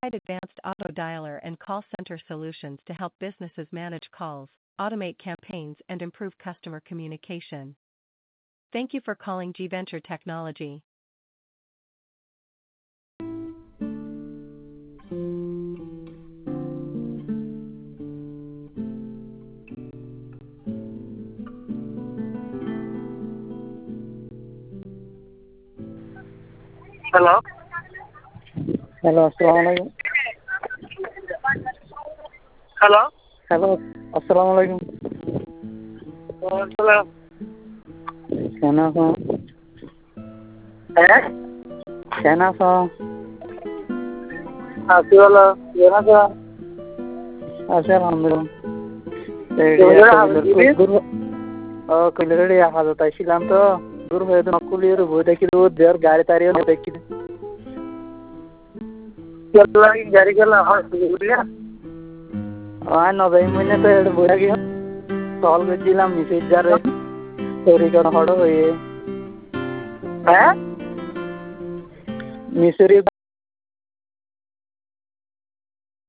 provide advanced auto dialer and call center solutions to help businesses manage calls, automate campaigns, and improve customer communication. Thank you for calling G-Venture Technology. Hello hello अस्सलाम वालेकुम। Hello hello अस्सलाम वालेकुम। वालेकुम कहना था है आसी वाला ये ना क्या अच्छा আলহামদুলিল্লাহ কইলে হাজত আইছিলাম তো দূর হয়ে তো নকুলির বই দেখি দেওয়ার গাড়ি তাড়িয়ে দেখি गाड़ी के ला बुझलिया নজাই মইনে তো বই থাকি কল করছিলাম মেসেজ যারে তরিকার হড় হয়ে হ্যাঁ মিসরি